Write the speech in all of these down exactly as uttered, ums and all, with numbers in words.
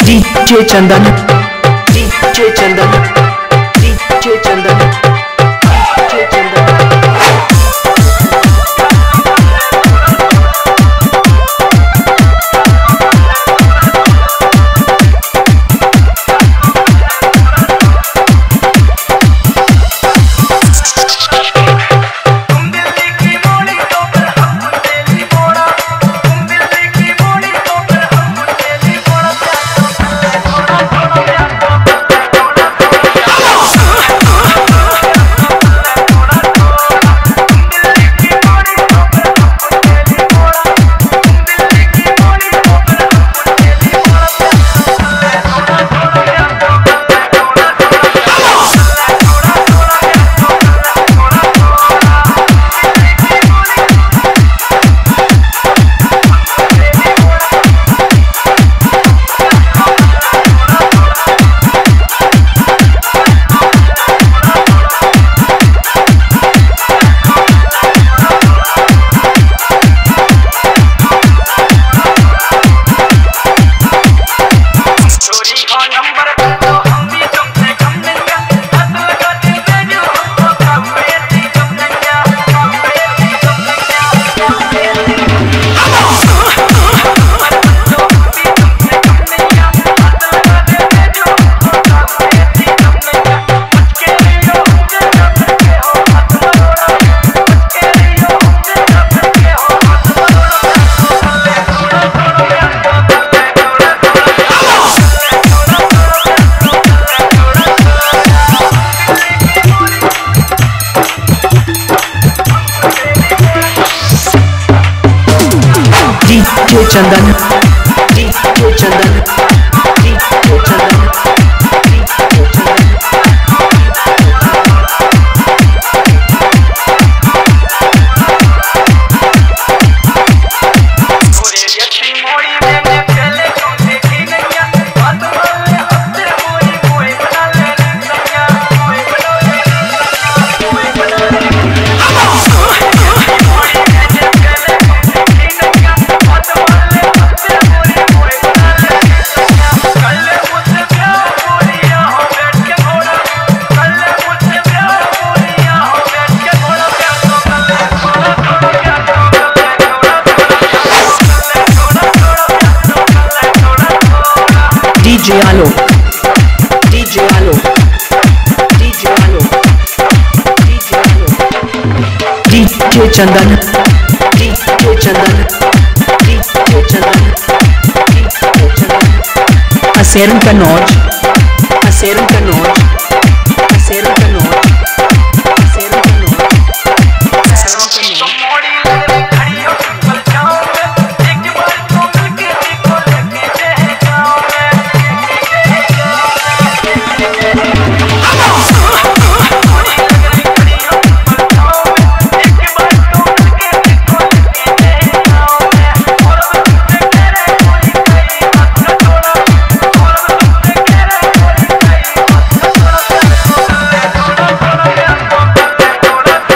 DJ Chandan DJ Chandan DJ Chandan DJ Chandan DJ Chandan DJ Chandan DJ Chandan DJ आलो DJ आलो DJ आलो DJ आलो DJ Chandan DJ Chandan DJ Chandan DJ Chandan असेरन कन्नौज असेरन कन्नौज असेरन कन्नौज असेरन कन्नौज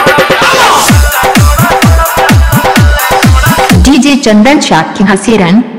डीजे चंदन शाह की हसीरन